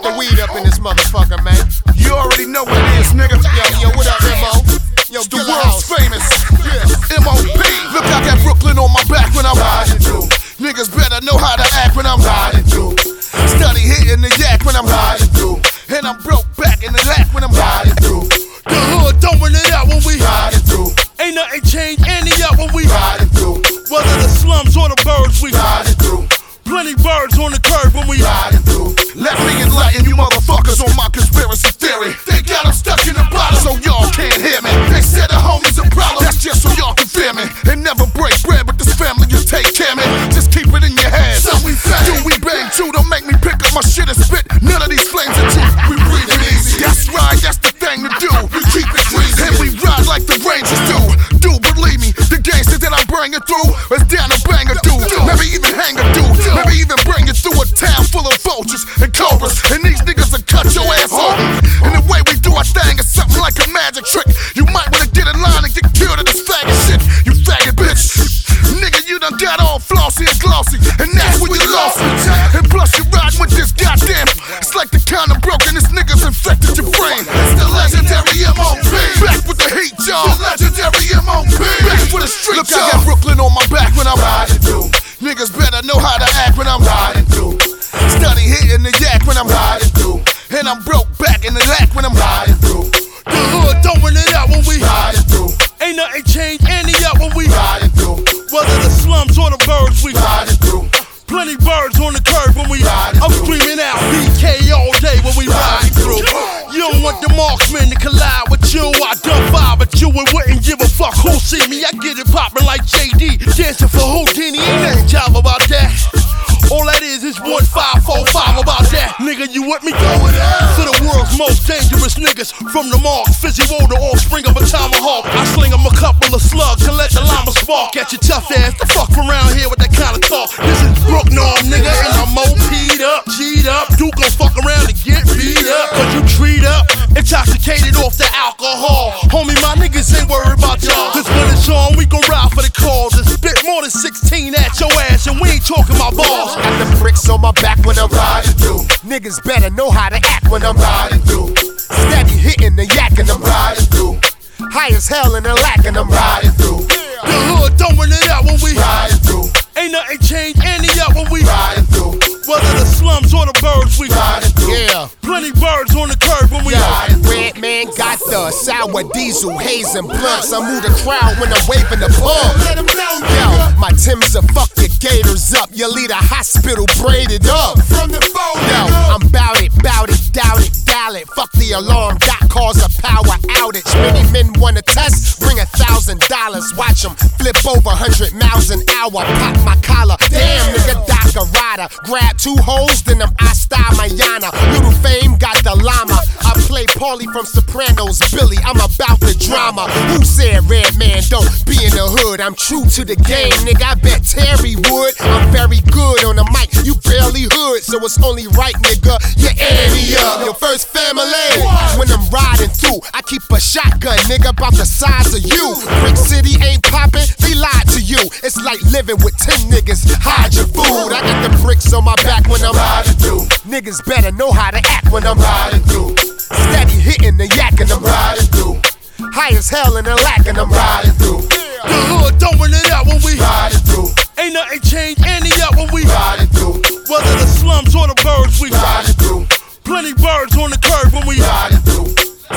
the weed up in this motherfucker, man. You already know what it is, nigga. Yo, what up, M.O.? Yo, The world's famous. Yeah. M.O.P. Look, I got Brooklyn on my back when I'm riding through. Niggas better know how to act when I'm riding through. Study hitting the yak when I'm riding through. And I'm broke back in the lack when I'm riding through. The hood throwing it out when we riding through. Ain't nothing changed any up when we riding through. Whether the slums or the birds we riding through. Plenty birds on the curb when we riding through. Let me enlighten you motherfuckers on my conspiracy theory. They got them stuck in the bottle so y'all can't hear me. They said the homies a problem, that's just so y'all can fear me. And never break bread with this family, you take care of me. Just keep it in your head. So we fat, do we bang too? Don't make me pick up my shit and spit. None of these flames are true. We breathe it easy. That's right, that's the thing to do. We keep it greasy. And we ride like the Rangers do. Do believe me, the gangsters that I'm bringing through is down to bang a dude. Maybe even hang a dude. Maybe even bring you through a town full of vultures and cobras. And these niggas will cut your ass off. And the way we do our thing is something like a magic trick. You might wanna get in line and get killed in this faggot shit. You faggot bitch. Nigga, you done got all flossy and glossy. And that's when you lost me. And plus you riding with this goddamn. It's like the condom broken, this nigga's infected your brain. It's the legendary M.O.P. Back with the heat, y'all. The legendary M.O.P. Back for the street, y'all. Look, I got Brooklyn on my back when I'm riding through. Niggas better know how to act when I'm riding through. Study hitting the yak when I'm riding through. And I'm broke back in the lack when I'm riding through. The hood throwing it out when we riding through. Ain't nothing changed any up when we riding through. Whether the slums or the birds we riding through. Plenty birds on the curb when we riding I'm screaming out BK all day when we riding through. You don't want the marksman to collide with you. I done vibe at you and wouldn't give a fuck who see me. I get it poppin' like JD, dancing for Houdini. Ain't nothing job about that. All that is 1545 about that. Nigga, you with me? Going out to the world's most dangerous niggas. From the mark, Fizzy Woe, the offspring of a tomahawk. I sling 'em a couple of slugs and let the llama spark. At your tough ass, the fuck around here with that kind of talk. This is Brook Norm, nigga, and I'm OP'd up, G'd up. You gon' fuck around and get beat up. Cause you treat up, intoxicated off the alcohol. Homie, my niggas ain't worried about y'all. Cause when it's on, we gon' ride for the cause. And spit more than 16 at your ass, and we ain't talking about balls. Got the bricks on my back when I'm riding through. Niggas better know how to act when I'm riding through. Steady hitting the yak and I'm riding through. High as hell and the lack and I'm riding through. The hood throwing it out when we riding through. Ain't nothing changed any up when we riding through. Whether the slums or the birds we riding through. Yeah. Plenty birds on the curb when we riding through. Red man got the sour diesel, haze and blunts. I move the crowd when I'm waving the ball. Yo, my Timbs will fuck your gators up. Your lead a hospital braided up. From the phone. Yo, I'm bout it, doubt it. Fuck the alarm, got cause a power outage. Many men wanna test, bring $1,000. Watch them flip over 100 miles an hour. Pop my collar, damn nigga, Doc a rider. Grab 2 holes, then I'm Asta Mayana. Little Fame got the llama. I play Paulie from Sopranos, Billy, I'm about the drama. Who said Red Man don't be in the hood? I'm true to the game, nigga, I bet Terry would. I'm very good on the mic, you barely hood. So it's only right, nigga, you ante up. Your first family. When I'm riding through, I keep a shotgun, nigga, about the size of you. Brick City ain't poppin', they lied to you. It's like living with 10 niggas, hide your food. I got the bricks on my back when I'm riding through. Niggas better know how to act when I'm riding through. Steady hitting the yak and I'm riding through. High as hell and the lack and I'm riding through. The hood throwing it out when we riding through. Ain't nothing changed any up when we riding through. Whether the slums or the birds we riding through. Plenty birds on the curb when we riding through.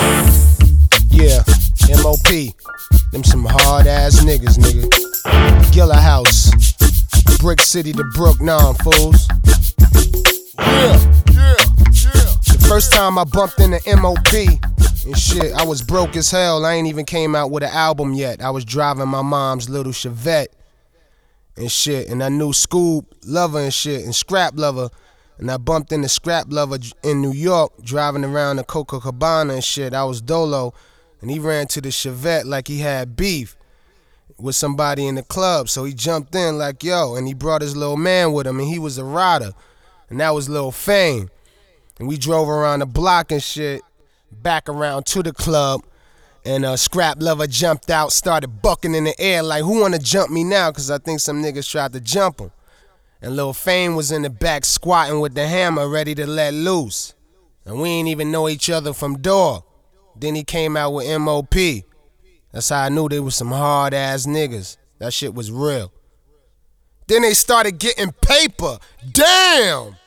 Yeah, M.O.P. Them some hard ass niggas, nigga. Gilla House, Brick City to Brook Norm, fools. Yeah. The first time I bumped into M.O.P. and shit, I was broke as hell. I ain't even came out with an album yet. I was driving my mom's little Chevette and shit, and I knew Scoob Lover and shit, and Scrap Lover. And I bumped into Scrap Lover in New York, driving around the Copacabana and shit. I was Dolo, and he ran to the Chevette like he had beef with somebody in the club. So he jumped in like, yo, and he brought his little man with him, and he was a rider. And that was Lil Fame. And we drove around the block and shit, back around to the club. And Scrap Lover jumped out, started bucking in the air like, who wanna jump me now? Cause I think some niggas tried to jump him. And Lil Fame was in the back squatting with the hammer ready to let loose. And we ain't even know each other from dog. Then he came out with MOP. That's how I knew they was some hard ass niggas. That shit was real. Then they started getting paper. Damn!